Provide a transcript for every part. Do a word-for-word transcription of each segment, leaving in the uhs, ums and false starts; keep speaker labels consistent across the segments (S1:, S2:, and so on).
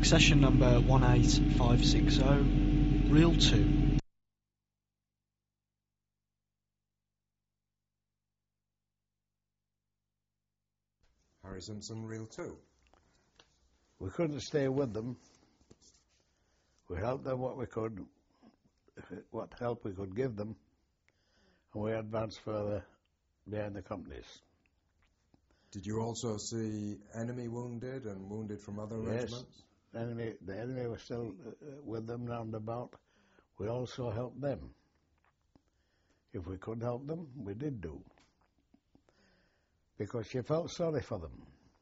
S1: Succession number one eight five six zero, reel two.
S2: Harry Simpson, reel two.
S3: We couldn't stay with them. We helped them what we could, what help we could give them, and we advanced further behind the companies.
S2: Did you also see enemy wounded and wounded from other
S3: Yes,
S2: regiments?
S3: enemy, the enemy was still uh, with them round about. We also helped them. If we could help them, we did do. Because you felt sorry for them.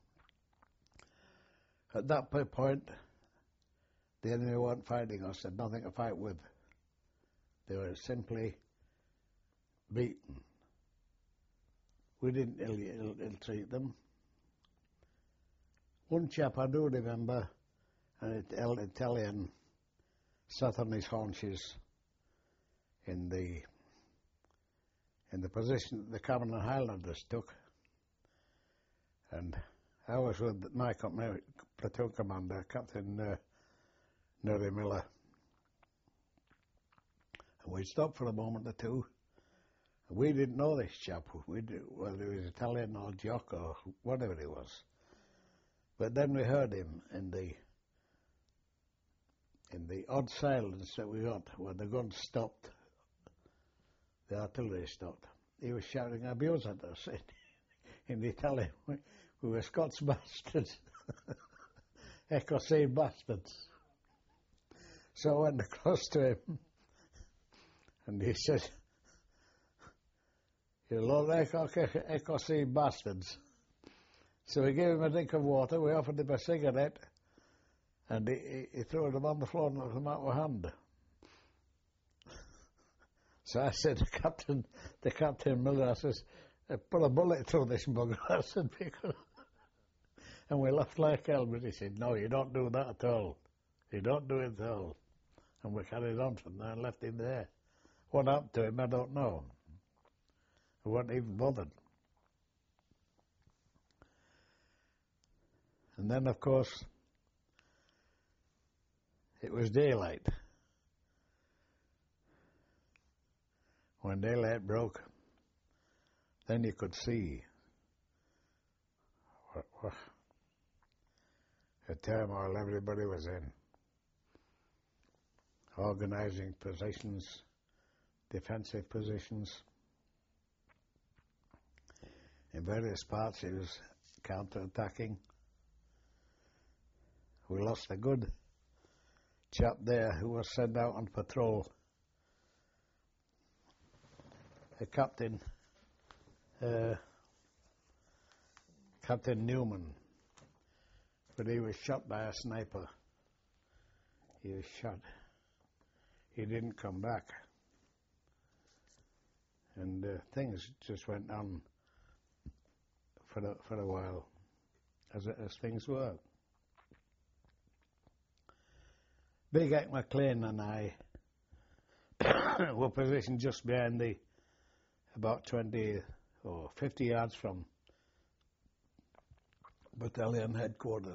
S3: At that point, the enemy weren't fighting us, had nothing to fight with. They were simply beaten. We didn't ill, ill, ill-treat them. One chap I do remember, an Italian, sat on his haunches in the in the position that the Cameron Highlanders took. And I was with my company, platoon commander, Captain uh, Nuri Miller. And we stopped for a moment or two. We didn't know this chap, we did, whether he was Italian or Jock or whatever he was. But then we heard him in the in the odd silence that we got when the guns stopped, the artillery stopped. He was shouting abuse at us in, in Italian. We, we were Scots bastards, Ecossay bastards. So I went across to him and he said, "You lot of Ecossay bastards." So we gave him a drink of water, we offered him a cigarette, and he, he, he threw them on the floor and knocked them out of hand. So I said to Captain, the Captain Miller, I says, "Put a bullet through this bugger," I said, because... And we laughed like hell, but he said, "No, you don't do that at all. You don't do it at all." And we carried on from there and left him there. What happened to him, I don't know. We weren't even bothered. And then, of course, it was daylight. When daylight broke, then you could see what, what the turmoil everybody was in. Organizing positions, defensive positions. In various parts he was counter-attacking. We lost a good chap there who was sent out on patrol. A captain, uh, Captain Newman, but he was shot by a sniper. He was shot. He didn't come back. And uh, things just went on for a, for a while, as, as things were. Big Ike McLean and I were positioned just behind the, about twenty or fifty yards from battalion headquarters.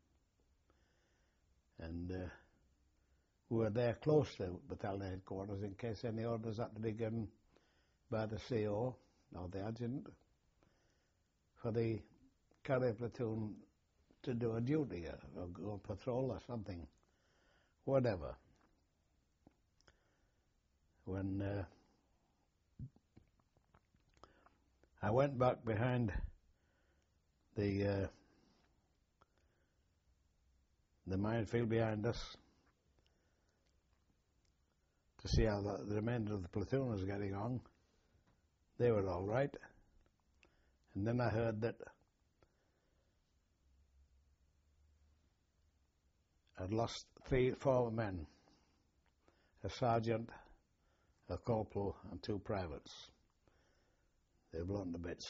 S3: And uh, we were there close to battalion headquarters in case any orders had to be given by the C O or the adjutant for the carrier platoon to do a duty or, or go on patrol or something. Whatever. When uh, I went back behind the uh, the minefield behind us to see how the, the remainder of the platoon was getting on, they were all right. And then I heard that I'd lost three, four men, a sergeant, a corporal, and two privates. They were blown to bits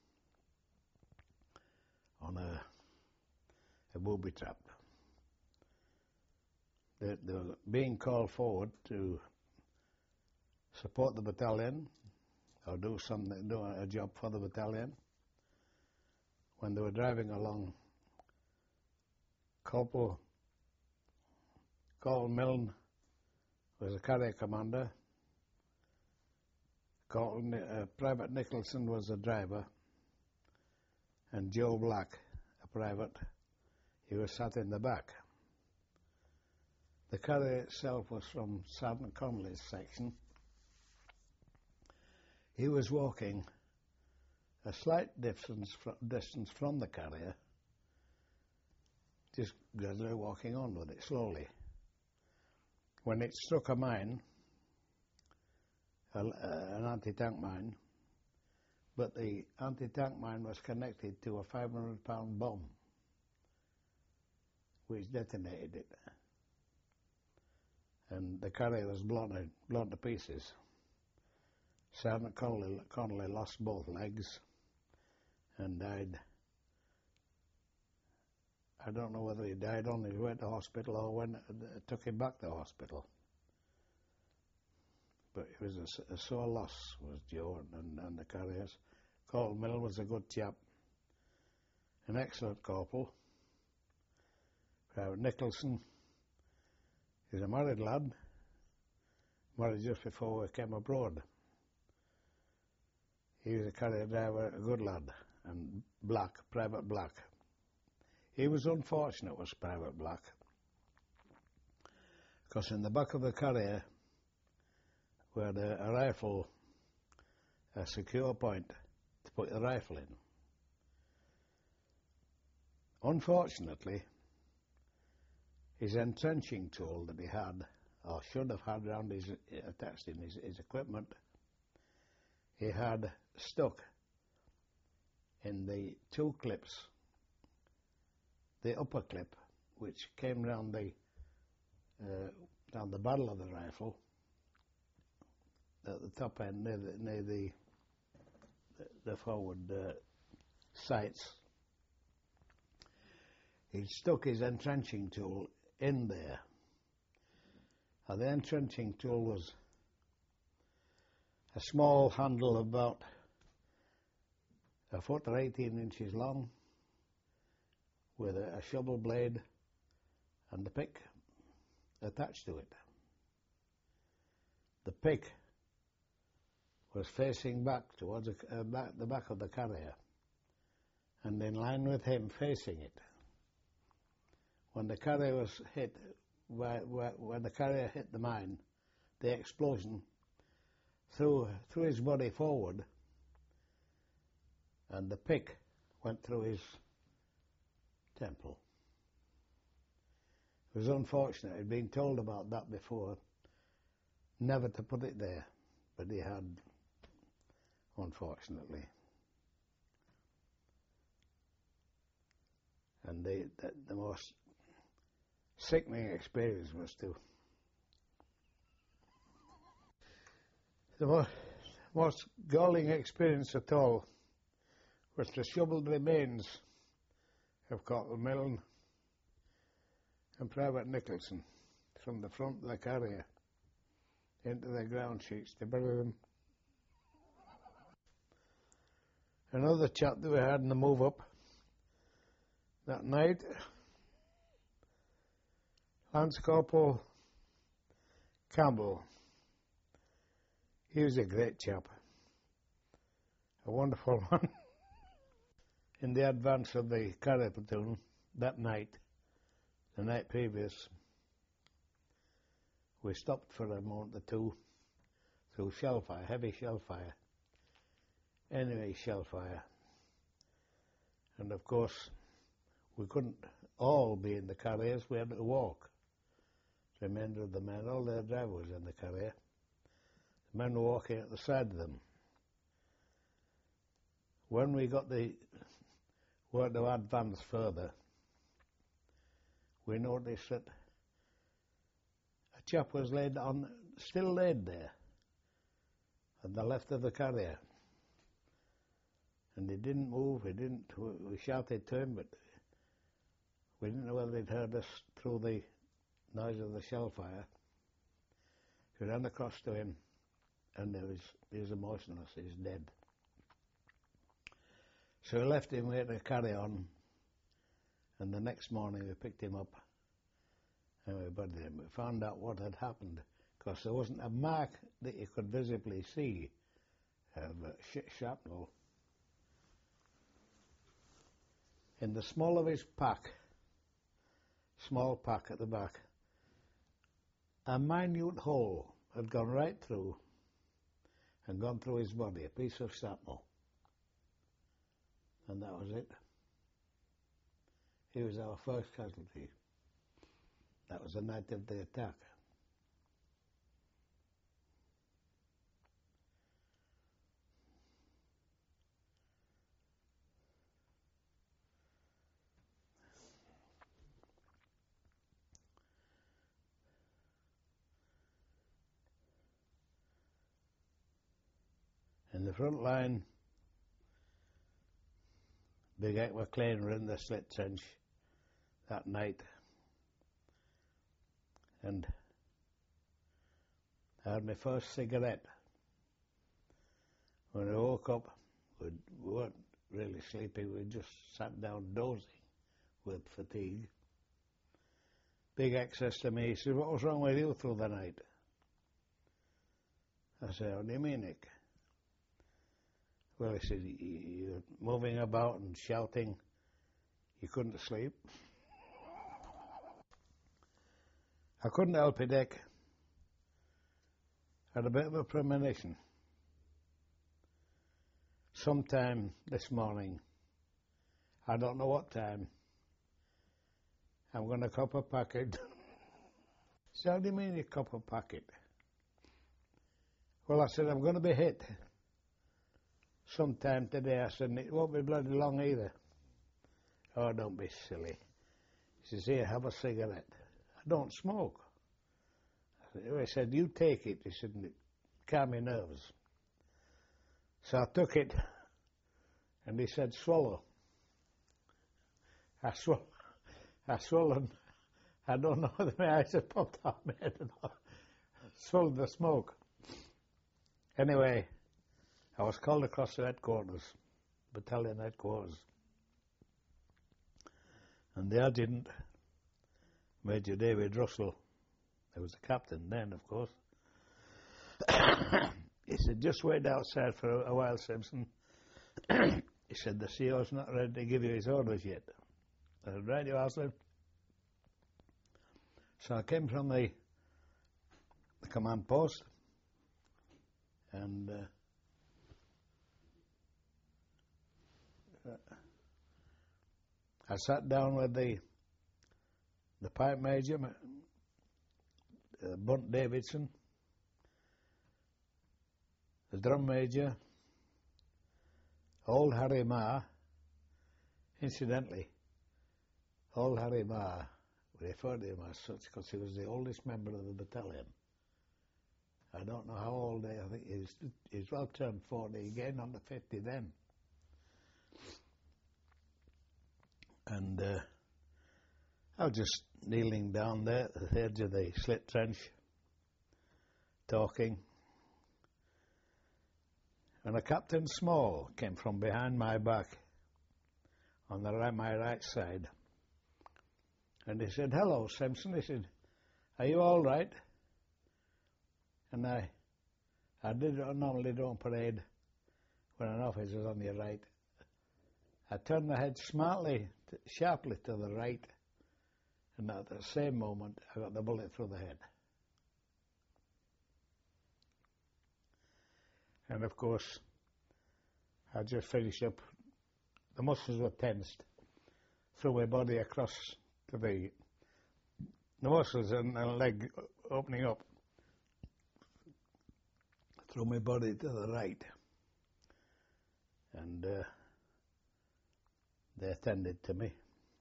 S3: on a, a booby trap. They, they were being called forward to support the battalion or do something, do a job for the battalion. When they were driving along, Corporal Colin Milne was a carrier commander. Colin, uh, Private Nicholson was the driver, and Joe Black, a private, he was sat in the back. The carrier itself was from Sergeant Connolly's section. He was walking a slight distance, fr distance from the carrier, just gradually walking on with it slowly. When it struck a mine, a, uh, an anti-tank mine, but the anti-tank mine was connected to a five hundred pound bomb, which detonated it. And the carrier was blown, blown to pieces. Sergeant Connolly, Connolly lost both legs and died. I don't know whether he died on his way to hospital or when it took him back to hospital. But it was a, a sore loss, was Joe and, and the carriers. Colin Milne was a good chap, an excellent corporal. Private Nicholson, he's a married lad, married just before we came abroad. He was a carrier driver, a good lad, and Black, Private Black. He was unfortunate, was Private Black, because in the back of the carrier we had a, a rifle, a secure point to put the rifle in. Unfortunately, his entrenching tool that he had, or should have had around his, attached in his, his equipment, he had stuck in the two clips, the upper clip, which came round the uh, down the barrel of the rifle, at the top end near the, near the, the forward uh, sights. He stuck his entrenching tool in there. And the entrenching tool was a small handle about a foot or eighteen inches long, with a, a shovel blade and a pick attached to it. The pick was facing back towards the, uh, back, the back of the carrier, and in line with him facing it. When the carrier was hit, where, where, when the carrier hit the mine, the explosion threw, threw his body forward, and the pick went through his temple. It was unfortunate. He'd been told about that before, never to put it there, but he had, unfortunately. And the, the, the most sickening experience was to the most, most galling experience at all was to shovel the remains of Colin Milne and Private Nicholson from the front of the carrier into the ground sheets to bury them. Another chap that we had in the move up that night, Lance Corporal Campbell. He was a great chap, a wonderful one. In the advance of the carrier platoon that night, the night previous, we stopped for a moment or two through shell fire, heavy shell fire, enemy shell fire. And of course, we couldn't all be in the carriers, we had to walk. The remainder of the men, all their drivers in the carrier. The men were walking at the side of them. When we got the word to advance further, we noticed that a chap was laid on, still laid there, at the left of the carrier. And he didn't move, he didn't, we shouted to him, but we didn't know whether he'd heard us through the noise of the shell fire. We ran across to him, and there was, he was motionless, he was dead. So we left him there to carry on, and the next morning we picked him up everybody, and we found out what had happened, because there wasn't a mark that you could visibly see of uh, sh- shrapnel. In the small of his pack, small pack at the back, a minute hole had gone right through and gone through his body, a piece of shrapnel. And that was it. He was our first casualty. That was the night of the attack. In the front line, Big Ike McLean were in the slit trench that night, and I had my first cigarette. When I woke up, we weren't really sleepy, we just sat down dozing with fatigue. Big Ike says to me, he says, "What was wrong with you through the night?" I said, "How do you mean, Nick?" Well, he said, "You're moving about and shouting. You couldn't sleep." I couldn't help it, Dick. I had a bit of a premonition. Sometime this morning, I don't know what time, I'm going to cop a packet. So how do you mean you cop a packet? Well, I said, I'm going to be hit sometime today. I said, it won't be bloody long either. Oh, don't be silly. He says, here, have a cigarette. I don't smoke. I said, you take it. He said, calm your nerves. So I took it, and he said, swallow. I swallowed. I swallowed. I don't know whether my eyes had popped out my head or not. Swallowed the smoke. Anyway, I was called across to headquarters, battalion headquarters. And the adjutant, Major David Russell, he was the captain then, of course, he said, just wait outside for a, a while, Simpson. He said, the C O's not ready to give you his orders yet. I said, right, you are, sir. So I came from the, the command post, and uh, I sat down with the the pipe major, uh, Bunt Davidson, the drum major, old Harry Marr. Incidentally, old Harry Marr, we referred to him as such because he was the oldest member of the battalion. I don't know how old he is. I think he's, he's well turned forty again, on the fifty then. And uh, I was just kneeling down there at the edge of the slit trench, talking. And a Captain Small came from behind my back, on the right, my right side. And he said, hello, Simpson. He said, are you all right? And I, I did I normally don't parade when an officer's on your right. I turned my head smartly, to, sharply to the right, and at the same moment, I got the bullet through the head. And of course, I just finished up. The muscles were tensed. Threw my body across to the, the muscles and the leg opening up. Threw my body to the right. And uh, they attended to me.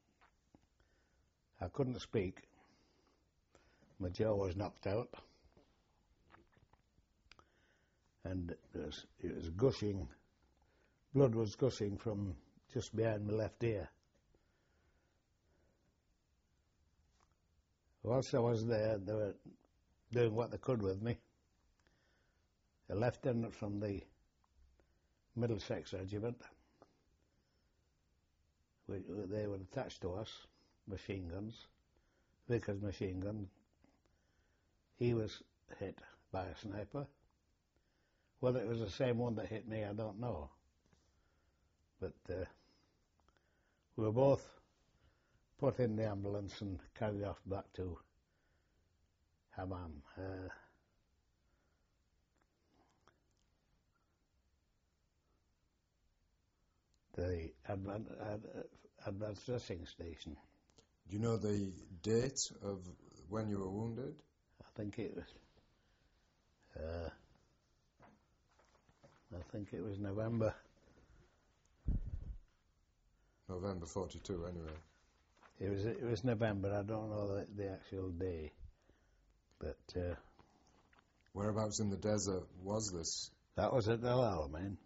S3: I couldn't speak. My jaw was knocked out. And it was, it was gushing. Blood was gushing from just behind my left ear. Whilst I was there, they were doing what they could with me. A lieutenant from the Middlesex Regiment, we, they were attached to us, machine guns, Vickers machine gun. He was hit by a sniper. Whether it was the same one that hit me, I don't know. But uh, we were both put in the ambulance and carried off back to Hammam. Uh, the advan ad advanced dressing station.
S2: Do you know the date of when you were wounded?
S3: I think it was. Uh, I think it was November.
S2: November forty-two, anyway.
S3: It was. It was November. I don't know the, the actual day, but uh,
S2: whereabouts in the desert was this?
S3: That was at El Alamein.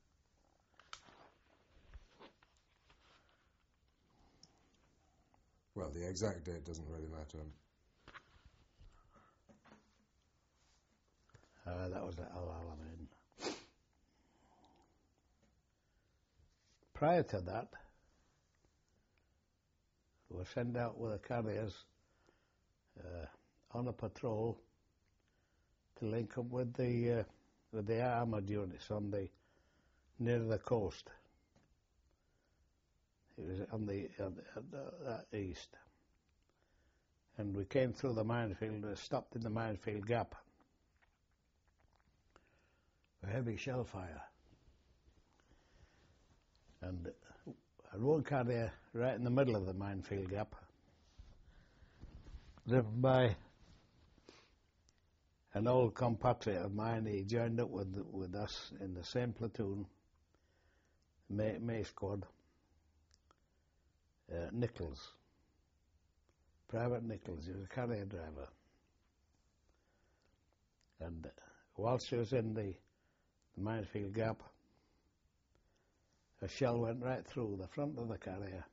S2: Well, the exact date doesn't really matter.
S3: Uh, that was at El Alamein. Prior to that, we were sent out with the carriers uh, on a patrol to link up with the uh, with the armoured units on the near the coast. It was on the, on the, on the uh, east, and we came through the minefield. We stopped in the minefield gap. A heavy shell fire, and a road carrier right in the middle of the minefield gap, driven by an old compatriot of mine. He joined up with with us in the same platoon, May, May Squad. Uh, Nichols, Private Nichols. He was a carrier driver, and uh, whilst he was in the the minefield gap, a shell went right through the front of the carrier,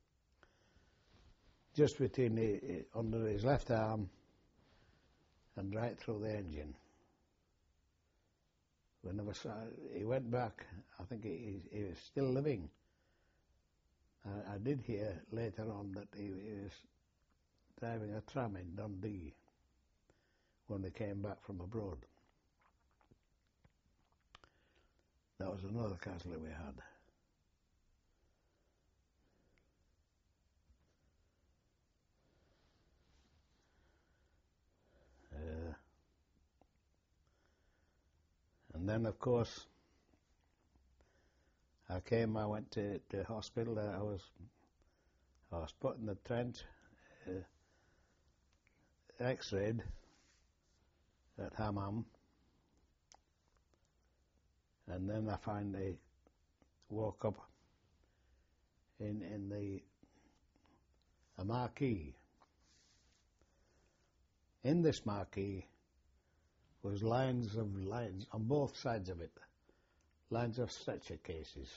S3: just between the, under his left arm, and right through the engine. We never saw. He went back. I think he, he was still living. I, I did hear later on that he, he was driving a tram in Dundee when they came back from abroad. That was another casualty we had. Uh, and then, of course, I came. I went to the hospital. I was, I was put in the trench, uh, X-rayed at Hammam. And then I finally woke up in in the a marquee. In this marquee was lines of lines on both sides of it, lines of stretcher cases.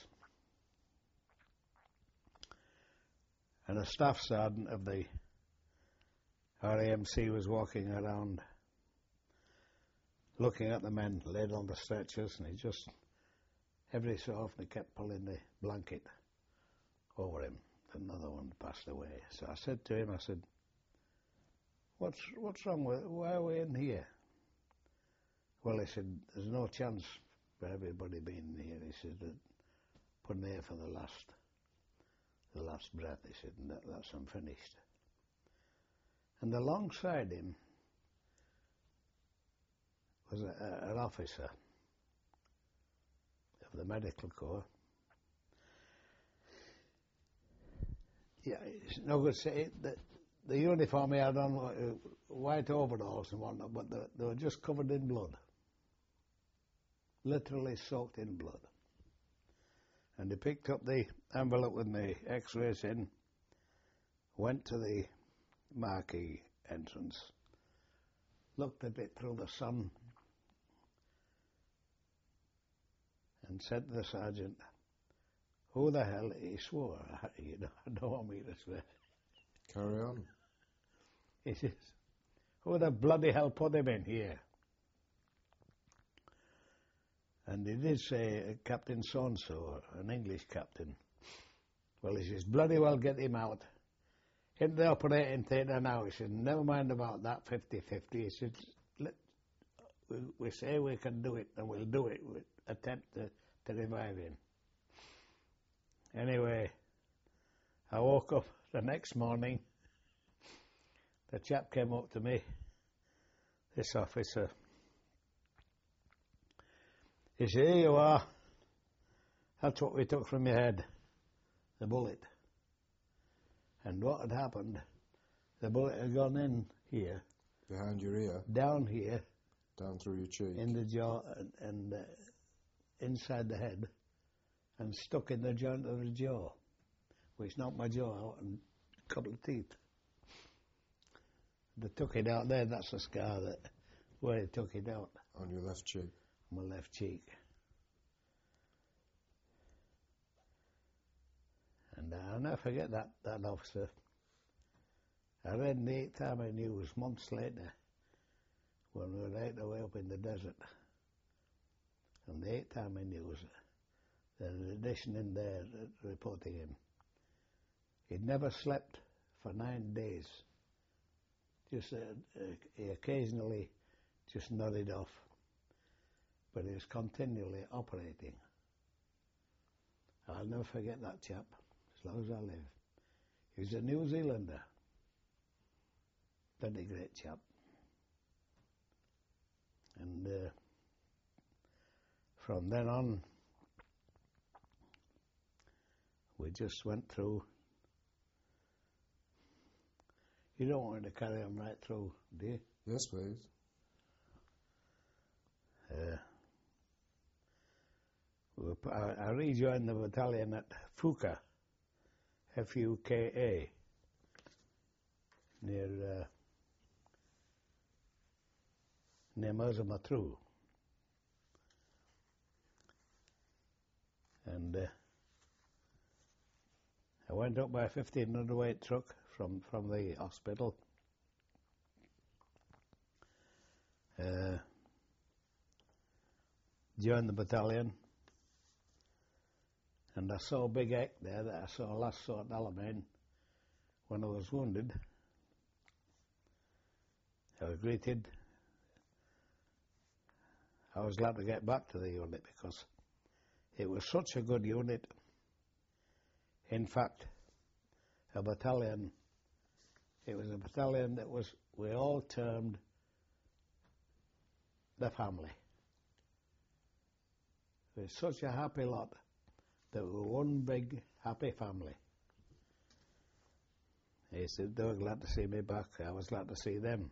S3: And a staff sergeant of the R A M C was walking around looking at the men laid on the stretchers, and he just every so often he kept pulling the blanket over him. Another one passed away. So I said to him, I said, what's what's wrong with it? Why are we in here? Well, he said, there's no chance for everybody being here. He said, put an air for the last the last breath, he said, and that, that's unfinished. And alongside him was a, a, an officer of the medical corps. Yeah, it's no good saying that the uniform he had on, uh, white overalls and whatnot, but they, they were just covered in blood, literally soaked in blood. And he picked up the envelope with the X-rays in, went to the marquee entrance, looked at it through the sun, and said to the sergeant, who the hell, he swore, you know, I don't want me to swear.
S2: Carry on.
S3: He says, who the bloody hell put him in here? And he did say, uh, Captain so-and-so, an English captain. Well, he says, bloody well get him out. in the operating theatre now, he said, never mind about that fifty-fifty. He said, let, we, we say we can do it, and we'll do it. We'll attempt to, to revive him. Anyway, I woke up the next morning. The chap came up to me, this officer. He said, here you are. That's what we took from your head, the bullet. And what had happened, the bullet had gone in here.
S2: Behind your ear?
S3: Down here.
S2: Down through your cheek?
S3: In the jaw and, and uh, inside the head, and stuck in the joint of the jaw, which knocked my jaw out and a couple of teeth. They took it out there, that's the scar that where they took it out.
S2: On your left cheek?
S3: On my left cheek. And I'll never forget that, that officer. I read in the Eighth Army News months later when we were right away up in the desert. And the Eighth Army News, there's an edition in there reporting him. He'd never slept for nine days. Just uh, uh, he occasionally just nodded off, but he was continually operating. I'll never forget that chap as long as I live. He was a New Zealander, bloody great chap. And uh, from then on, we just went through. You don't want me to carry on right through, do you?
S2: Yes, please.
S3: Uh, we were, I, I rejoined the battalion at Fuka, F U K A, near uh, near Merza-Matruh. And uh, I went up by a fifteen hundredweight truck from, from the hospital. Uh, joined the battalion, and I saw Big Eck there that I saw last saw at Alamein when I was wounded. I was greeted. I was glad to get back to the unit because it was such a good unit. In fact, a battalion, it was a battalion that was, we all termed the family. It was such a happy lot that we were one big happy family. He said they were glad to see me back. I was glad to see them.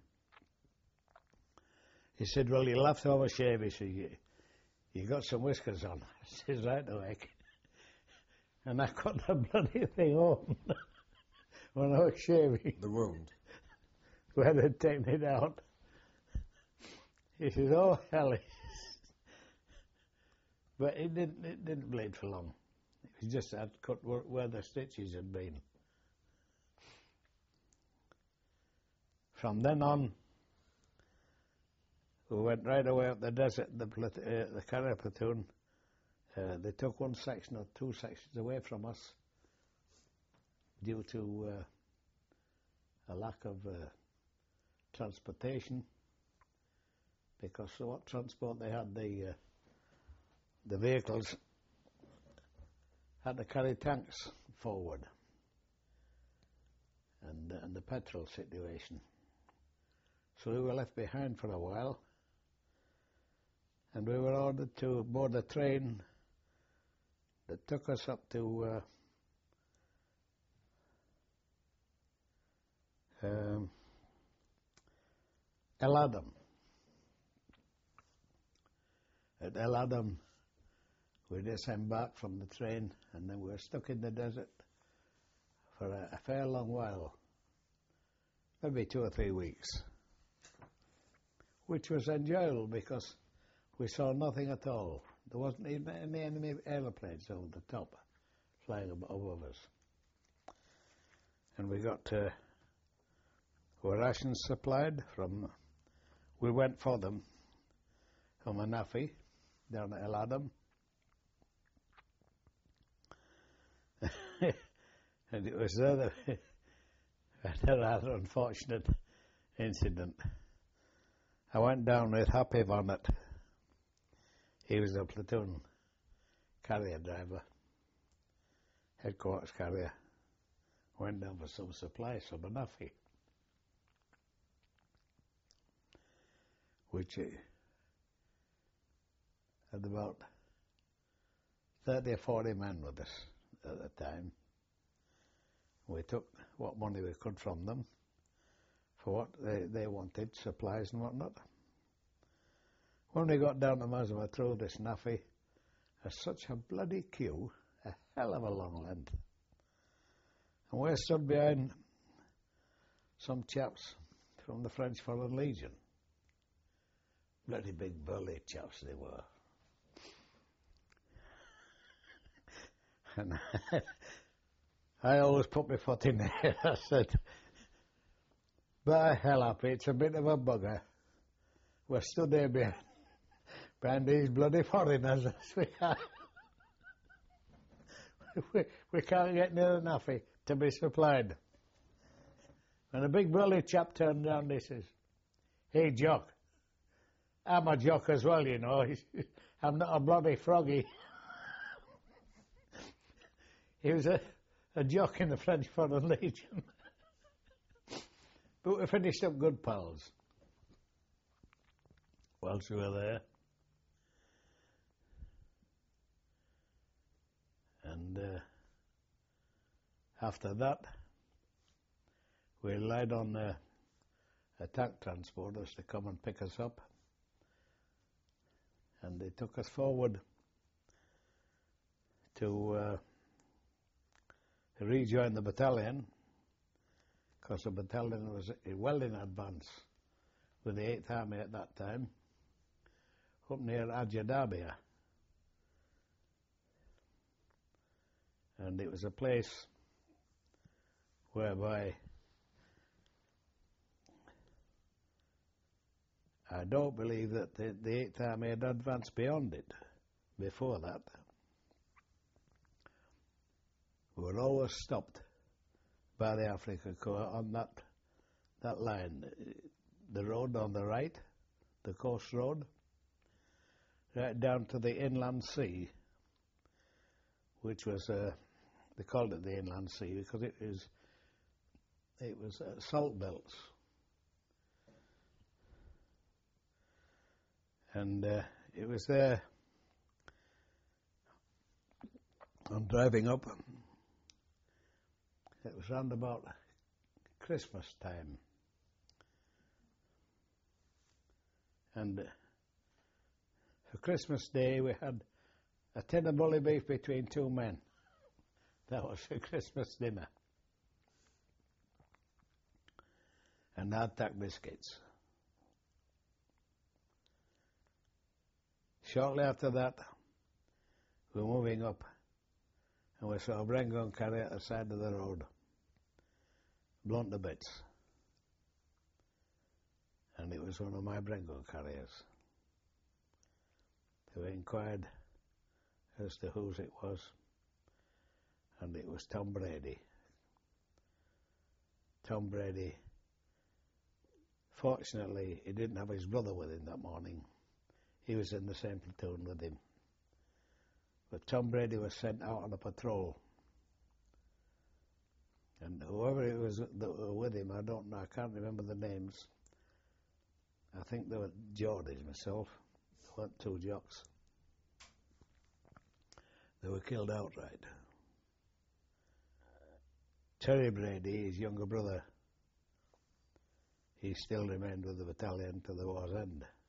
S3: He said, well, you'll have to have a shave. He said, you, you got some whiskers on. I said, right away. And I cut the bloody thing open when I was shaving.
S2: The wound?
S3: Where they'd taken it out. He said, oh, hell. But it didn't, it didn't bleed for long. It was just I'd cut where, where the stitches had been. From then on, we went right away up the desert, the, uh, the carrier platoon. Uh, they took one section or two sections away from us due to uh, a lack of uh, transportation, because what transport they had, the uh, the vehicles had to carry tanks forward, and, uh, and the petrol situation. So we were left behind for a while, and we were ordered to board a train that took us up to uh, um, El Adam. At El Adam, we disembarked from the train, and then we were stuck in the desert for a, a fair long while, maybe two or three weeks, which was enjoyable because we saw nothing at all. There wasn't even any enemy aeroplanes over the top flying above us. And we got uh, our rations supplied from, we went for them from Anafi down at El Adam. And it was there that had a rather unfortunate incident. I went down with Happy Bonnet. He was a platoon carrier driver, headquarters carrier. Went down for some supplies for Banafi, which uh, had about thirty or forty men with us at the time. We took what money we could from them for what they, they wanted, supplies and whatnot. When we got down to Mazama through this naffy, there's such a bloody queue, a hell of a long length. And we stood behind some chaps from the French Foreign Legion. Bloody big burly chaps they were. And I always put my foot in there. I said, by hell up, it's a bit of a bugger. We're stood there behind, behind these bloody foreigners. we, can't, we, we can't get near the naffy to be supplied. And a big burly chap turned round, he says, hey, Jock, I'm a jock as well, you know. I'm not a bloody froggy. He was a, a jock in the French Foreign Legion. But we finished up good pals whilst we were there. And uh, after that, we relied on uh, a tank transporters to come and pick us up. And they took us forward to, uh, to rejoin the battalion, because the battalion was well in advance with the eighth Army at that time, up near Ajadabia. And it was a place whereby I don't believe that the, the eighth Army had advanced beyond it before that. We were always stopped by the Afrika Korps on that that line, the road on the right, the coast road, right down to the inland sea, which was uh, they called it the inland sea because it was it was uh, salt belts. And uh, it was there, I'm driving up, it was round about Christmas time. And uh, for Christmas Day we had a tin of bully beef between two men. That was for Christmas dinner. And hardtack biscuits. Shortly after that, we were moving up, and we saw a Brengon carrier at the side of the road, blown to bits. And it was one of my Brengon carriers. So we inquired as to whose it was, and it was Tom Brady. Tom Brady, fortunately, he didn't have his brother with him that morning. He was in the same platoon with him. But Tom Brady was sent out on a patrol. And whoever it was that were with him, I don't know, I can't remember the names. I think they were Geordies myself. There weren't two jocks. They were killed outright. Terry Brady, his younger brother, he still remained with the battalion to the war's end.